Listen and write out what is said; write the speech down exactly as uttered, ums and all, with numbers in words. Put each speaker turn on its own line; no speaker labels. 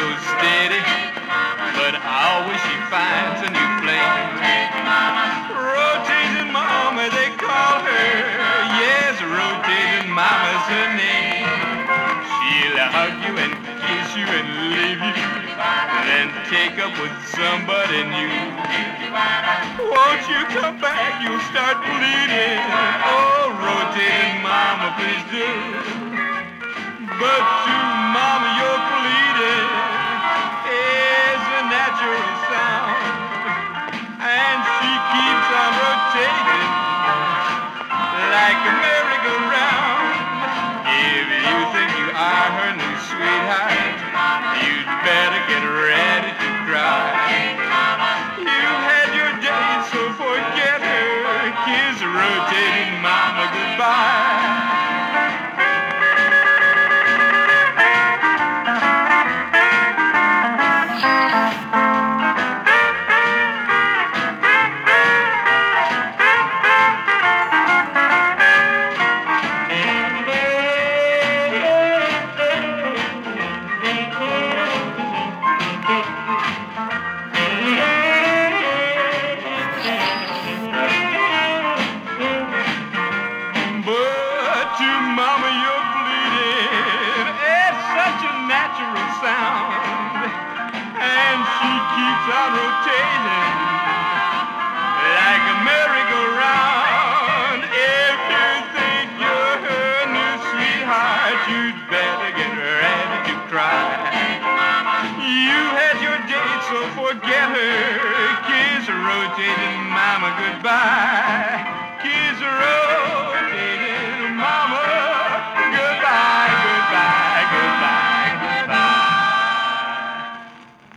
so steady, but always she finds a new flame. Rotating mama, they call her. Yes, rotating mama's her name. She'll hug you and kiss you and leave you, then take up with somebody new. Won't you come back? You'll start bleeding. Oh, rotating mama, please do. But to mama, your pleading is a natural sound, and she keeps on rotating like a merry-go-round. If you think you are her new sweetheart, you'd better get ready to cry. You've had your day, so forget her. Kiss rotating mama goodbye. To mama, you're bleeding. It's such a natural sound, and she keeps on rotating like a merry-go-round. If you think you're her new sweetheart, you'd better get ready to cry. You had your date, so forget her. Kiss rotating mama goodbye.